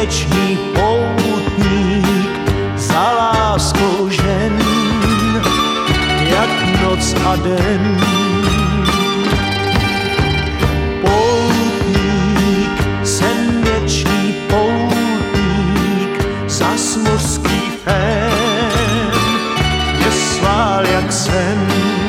věčný poutník za láskou žen, jak noc a den. Poutník, jsem věčný poutník, zas mořský fén mě svál jak sen.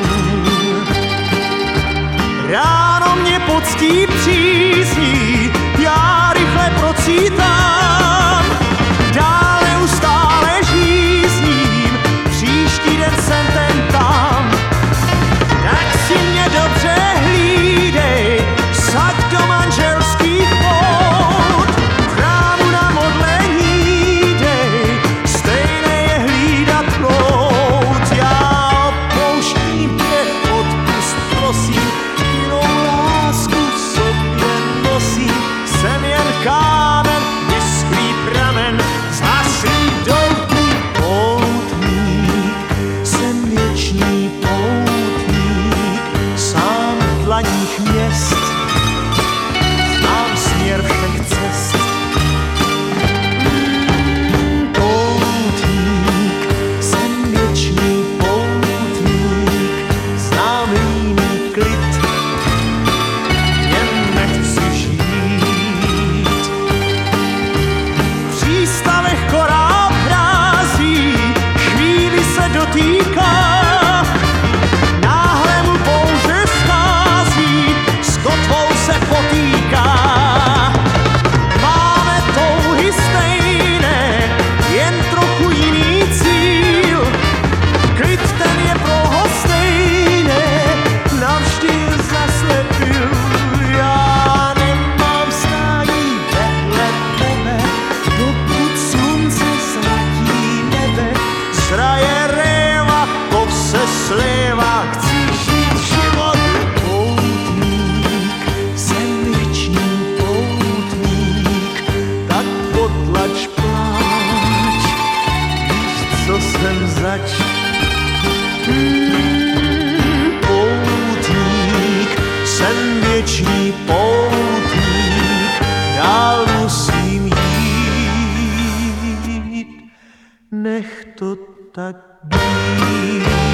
Ráno mě poctí přízní, já rychle procítám, dál neustále žízním, příští den jsem ten tam. Tak si mě dobře hlídej, saď do manželských pout, v chrámu na modlení dej, stejné je hlídat plout. Já opouštím tě, odpust prosím, jinou lásku v sobě nosím, jsem jen kámen, vyschlý pramen, zhaslý doutník, poutník, jsem věčný poutník, sám v dlaních měst, znám směr všech cest. Poutník, jsem věčný poutník, znám líný klid, jen nechci žít. V přístavech korál brází, chvíli se dotýká, náhle mu bouře schází, s kotvou se potýká. Máme touhy stejné, jen trochu jiný cíl, klid ten je pro lhostejné, navždy zaslepil. Já nemám stání vedle tebe, dokud slunce zlatí nebe, zraje réva, kov se slévá, chci žít život. Poutník, jsem věčný poutník, tak potlač pláč, víš, co jsem zač. Poutník, jsem věčný poutník, dál musím jít, nech to tak být.